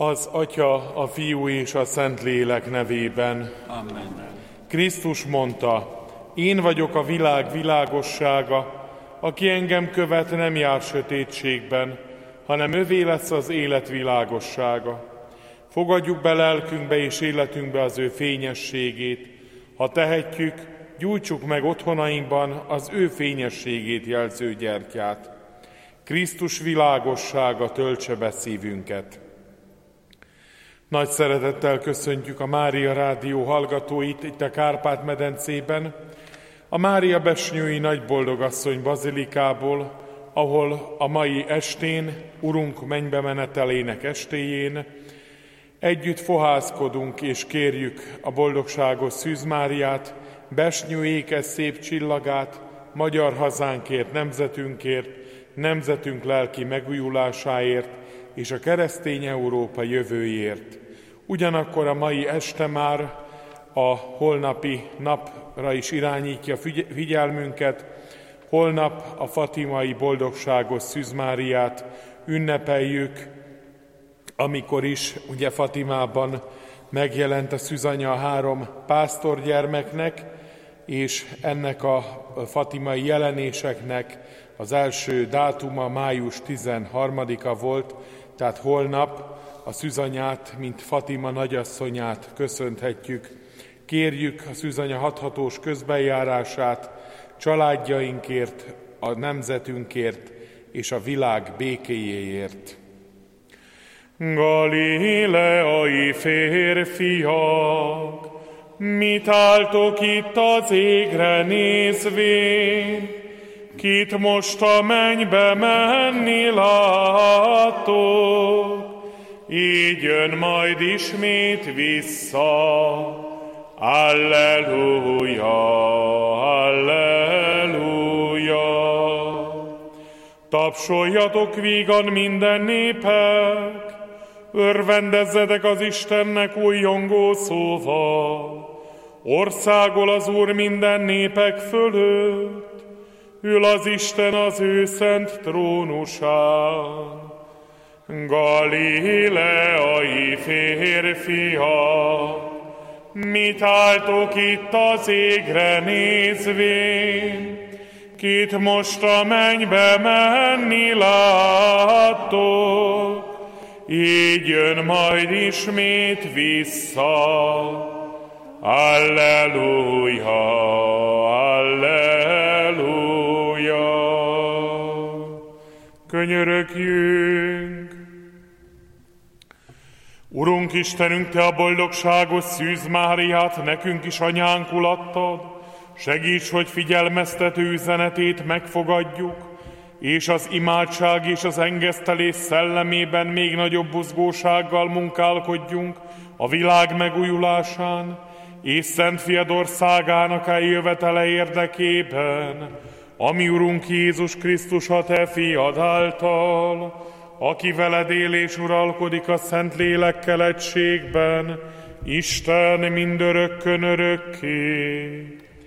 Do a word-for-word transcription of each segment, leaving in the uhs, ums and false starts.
Az Atya, a Fiú és a Szentlélek nevében. Amen. Krisztus mondta, én vagyok a világ világossága, aki engem követ, nem jár sötétségben, hanem övé lesz az élet világossága. Fogadjuk be lelkünkbe és életünkbe az ő fényességét. Ha tehetjük, gyújtsuk meg otthonainkban az ő fényességét jelző gyertyát. Krisztus világossága töltse be szívünket. Nagy szeretettel köszöntjük a Mária Rádió hallgatóit itt a Kárpát-medencében, a Mária Besnyői Nagyboldogasszony bazilikából, ahol a mai estén, Urunk mennybe menetelének estéjén együtt fohászkodunk és kérjük a boldogságos Szűz Máriát, Besnyő ékes szép csillagát, magyar hazánkért, nemzetünkért, nemzetünk lelki megújulásáért és a keresztény Európa jövőjért. Ugyanakkor a mai este már a holnapi napra is irányítja figyelmünket. Holnap a fatimai boldogságos Szűz Máriát ünnepeljük, amikor is ugye Fatimában megjelent a szűzanya a három pásztorgyermeknek, és ennek a fatimai jelenéseknek az első dátuma május tizenharmadika volt, tehát holnap a szűzanyát, mint Fatima nagyasszonyát köszönhetjük. Kérjük a szűzanya hathatós közbenjárását családjainkért, a nemzetünkért és a világ békéjéért. Galileai férfiak, mit álltok itt az égre nézvén? Kit most a mennybe menni láttok? Így jön majd ismét vissza. Alleluja, alleluja. Tapsoljatok vígan minden népek, örvendezzetek az Istennek újjongó szóval. Országol az Úr minden népek fölött, ül az Isten az ő szent trónusán. Galileai férfiak, mit álltok itt az égre nézvén? Kit most a mennybe menni láttok? Így jön majd ismét vissza. Alleluja, alleluja. Könyörögjünk! Urunk Istenünk, Te a boldogságos Szűz Máriát nekünk is anyánkul adtad, segíts, hogy figyelmeztető üzenetét megfogadjuk, és az imádság és az engesztelés szellemében még nagyobb buzgósággal munkálkodjunk a világ megújulásán, és Szent Fiad országának eljövetele érdekében, ami Urunk Jézus Krisztus a Te Fiad által, aki veled él és uralkodik a Szent Lélekkel egységben, Isten mindörökkön örökké.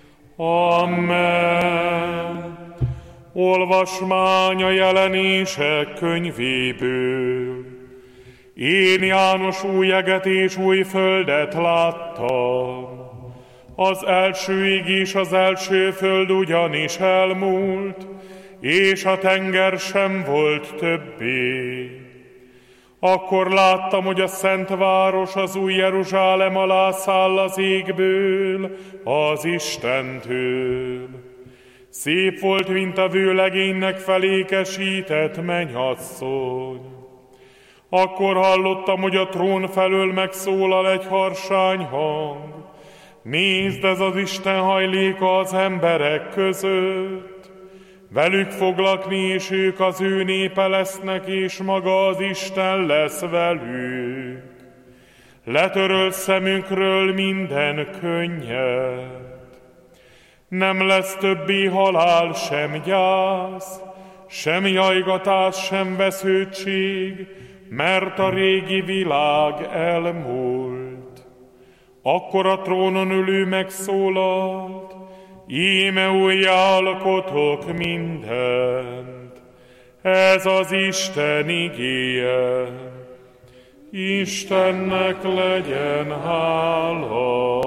Amen. Olvasmány a Jelenések könyvéből. Én János új eget és új földet láttam. Az első ég és az első föld ugyanis elmúlt, és a tenger sem volt többé. Akkor láttam, hogy a szent város, az új Jeruzsálem alá száll az égből, az Istentől. Szép volt, mint a vőlegénynek felékesített mennyasszony. Akkor hallottam, hogy a trón felől megszólal egy harsány hang. Nézd, ez az Isten hajléka az emberek között. Velük fog lakni, és ők az ő népe lesznek, és maga az Isten lesz velük. Letöröl szemünkről minden könnyet. Nem lesz többé halál, sem gyász, sem jajgatás, sem vesződtség, mert a régi világ elmúlt. Akkor a trónon ülő megszólalt, íme újjá alkotok mindent, ez az Isten igéje. Istennek legyen hála.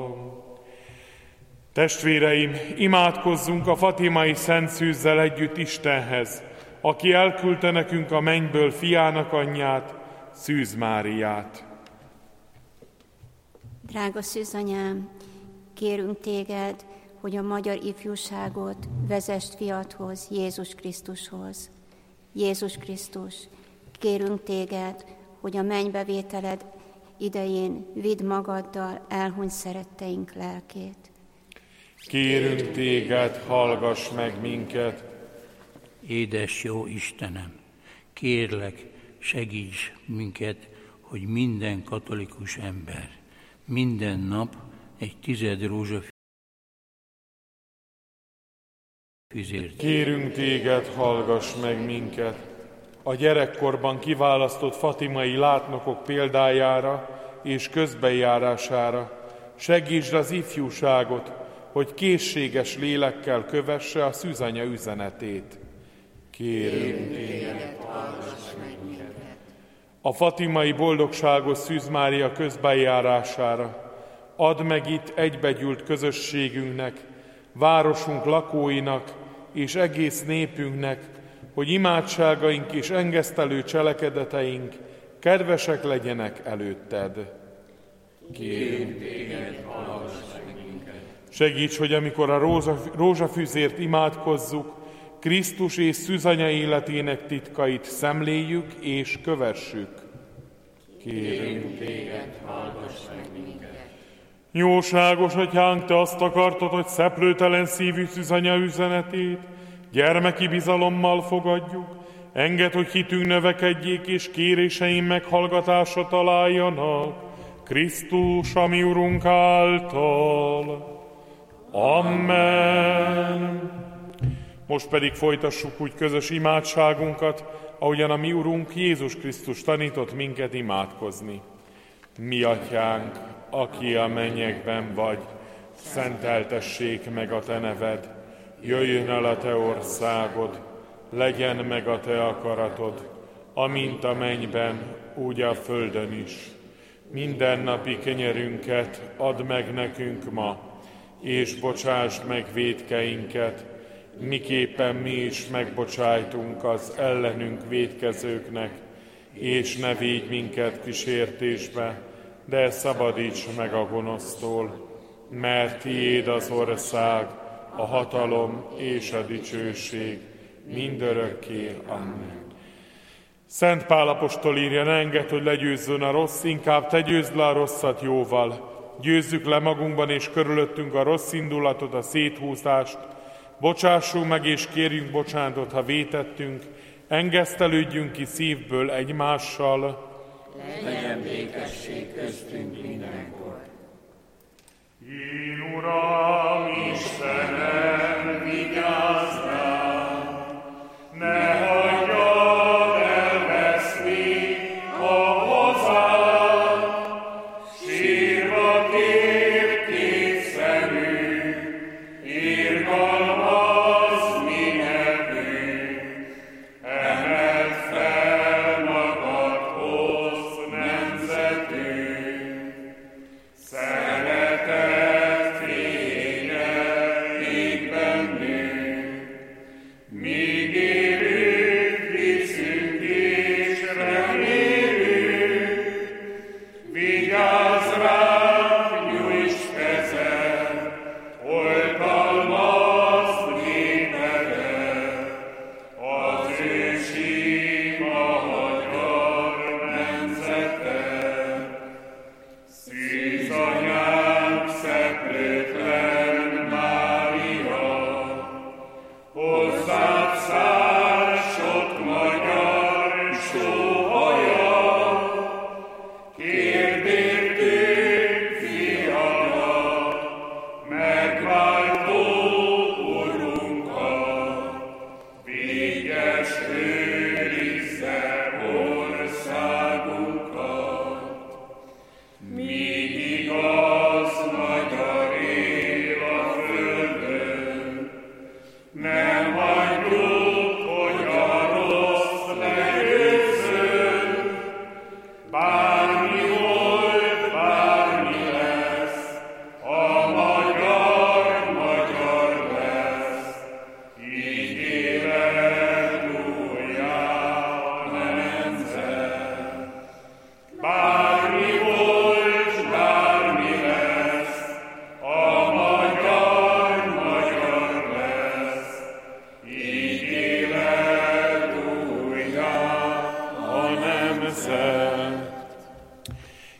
Testvéreim, imádkozzunk a fatimai Szent Szűzzel együtt Istenhez, aki elküldte nekünk a mennyből fiának anyját, Szűz Máriát. Drága Szűzanyám, kérünk téged, hogy a magyar ifjúságot vezest fiadhoz, Jézus Krisztushoz. Jézus Krisztus, kérünk téged, hogy a mennybevételed idején vidd magaddal elhunyt szeretteink lelkét. Kérünk téged, hallgass meg minket. Édes jó Istenem, kérlek, segíts minket, hogy minden katolikus ember minden nap egy tized rózsafűzért. Kérünk téged, hallgass meg minket. A gyerekkorban kiválasztott fatimai látnokok példájára és közbenjárására segítsd az ifjúságot, hogy készséges lélekkel kövesse a Szűzanya üzenetét. Kérünk téged, hallgass meg minket. A fatimai boldogságos Szűz Mária közbenjárására add meg itt egybegyűlt közösségünknek, városunk lakóinak és egész népünknek, hogy imádságaink és engesztelő cselekedeteink kedvesek legyenek előtted. Kérünk téged, hallgass meg minket. Segíts, hogy amikor a rózsa, rózsafűzért imádkozzuk, Krisztus és Szűzanya életének titkait szemléljük és kövessük. Kérünk téged, hallgass meg minket. Jóságos Atyánk, te azt akartad, hogy szeplőtelen szívű Szűzanya üzenetét gyermeki bizalommal fogadjuk. Engedd, hogy hitünk növekedjék és kéréseim meghallgatásra találjanak Krisztus, a mi Urunk által. Amen. Most pedig folytassuk úgy közös imádságunkat, ahogyan a mi Urunk Jézus Krisztus tanított minket imádkozni. Mi Atyánk, aki a mennyekben vagy, szenteltessék meg a te neved, jöjjön el a te országod, legyen meg a te akaratod, amint a mennyben, úgy a földön is. Mindennapi kenyerünket add meg nekünk ma, és bocsásd meg vétkeinket, miképpen mi is megbocsájtunk az ellenünk vétkezőknek, és ne védj minket kísértésbe, de szabadíts meg a gonosztól, mert tiéd az ország, a hatalom és a dicsőség mindörökké. Amen. Szent Pál apostol írja, ne engedd, hogy legyőzzön a rossz, inkább te győzd le a rosszat jóval. Győzzük le magunkban és körülöttünk a rossz indulatot, a széthúzást. Bocsássunk meg és kérjünk bocsánatot, ha vétettünk. Engesztelődjünk ki szívből egymással. Legyen békesség köztünk mindenkor. Én, Uram, Istenem, vigyázz rám, ne hagyjad elveszni a hozzád, sírva kér kétszerű, irgalmaz mi nevünk, emeld fel magadhoz nemzetünk, szeretet fénye ég bennünk,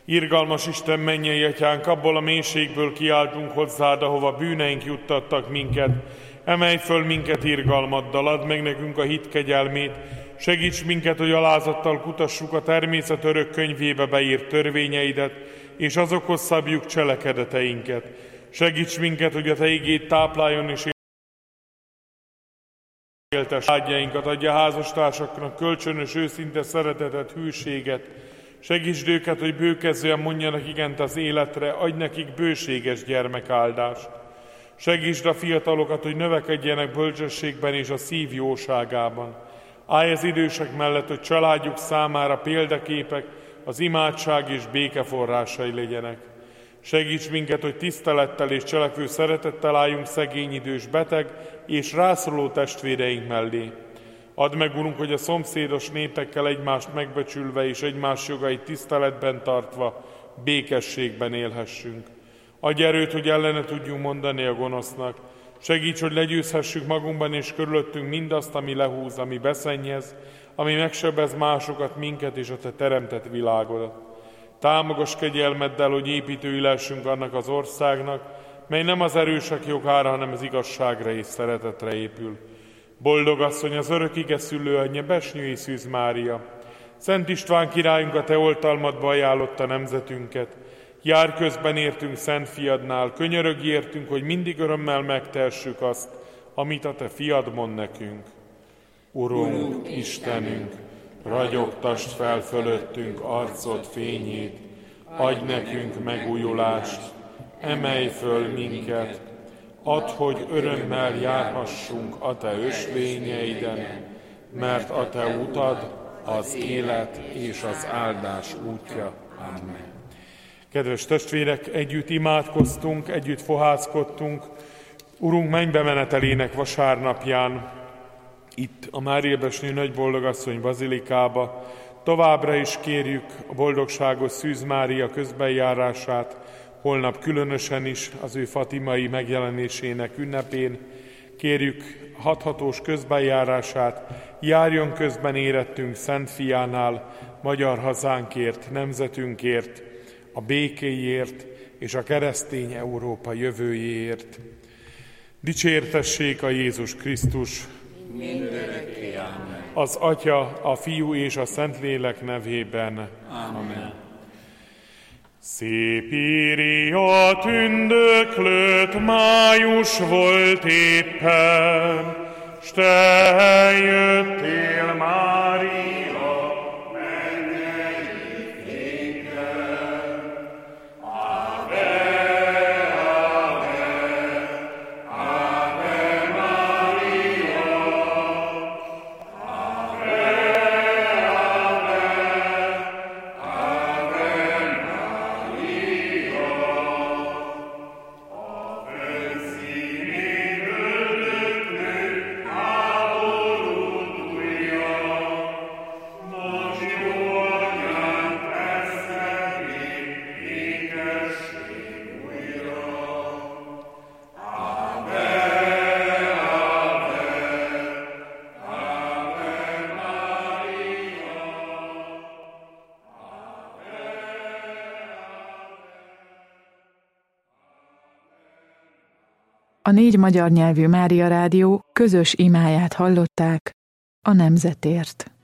Irgalmas Isten, mennyei Atyánk, abból a mélységből kiáltunk hozzád, ahova bűneink juttattak minket. Emelj föl minket irgalmaddal, add meg nekünk a hit kegyelmét, segíts minket, hogy alázattal kutassuk a természet örök könyvébe beírt törvényeidet, és azokhoz szabjuk cselekedeteinket. Segíts minket, hogy a Te igéd tápláljon és éltes vágyainkat, adja házastársaknak kölcsönös, őszinte szeretetet, hűséget. Segítsd őket, hogy bőkezően mondjanak igent az életre, adj nekik bőséges gyermekáldást. Segítsd a fiatalokat, hogy növekedjenek bölcsességben és a szív jóságában. Állj az idősek mellett, hogy családjuk számára példaképek, az imádság és béke forrásai legyenek. Segíts minket, hogy tisztelettel és cselekvő szeretettel álljunk szegény, idős, beteg és rászoruló testvéreink mellé. Add meg, Urunk, hogy a szomszédos népekkel egymást megbecsülve és egymás jogait tiszteletben tartva békességben élhessünk. Adj erőt, hogy ellene tudjunk mondani a gonosznak. Segíts, hogy legyőzhessük magunkban és körülöttünk mindazt, ami lehúz, ami beszennyez, ami megsebez másokat, minket és a Te teremtett világodat. Támogass kegyelmeddel, hogy építői lehessünk annak az országnak, mely nem az erősek jogára, hanem az igazságra és szeretetre épül. Boldog asszony, az örök ige szülőanyja, Besnyői Szűz Mária! Szent István királyunk a Te oltalmadba ajánlotta nemzetünket. Jár közben értünk Szent Fiadnál, könyörögj értünk, hogy mindig örömmel megtehessük azt, amit a Te Fiad mond nekünk. Urunk, Istenünk, ragyogtasd fel fölöttünk arcod fényét, adj nekünk megújulást, emelj föl minket, add, hogy örömmel járhassunk a Te ösvényeiden, mert a Te utad az élet és az áldás útja. Amen. Kedves testvérek, együtt imádkoztunk, együtt fohászkodtunk Urunk mennybe menetelének vasárnapján, itt a Mária Besnyő Nagyboldogasszony bazilikába. Továbbra is kérjük a boldogságos Szűz Mária közbenjárását, holnap különösen is az ő fatimai megjelenésének ünnepén. Kérjük hathatós közbenjárását, járjon közben érettünk Szent Fiánál, magyar hazánkért, nemzetünkért, a békéért és a keresztény Európa jövőjéért. Dicsértessék a Jézus Krisztus! Mindörökké, amen. Az Atya, a Fiú és a Szentlélek nevében. Amen. Szép írja tündöklött május volt éppen, s te jöttél, Mária, mennyei fékkel. Ave, ave, ave Maria, ave, ave, ave Maria, ave szívén öldöklő háborút újja, nagy jó anyánk teszed még békesség újra. Ave, ave, ave Maria, A négy magyar nyelvű Mária Rádió közös imáját hallották a nemzetért.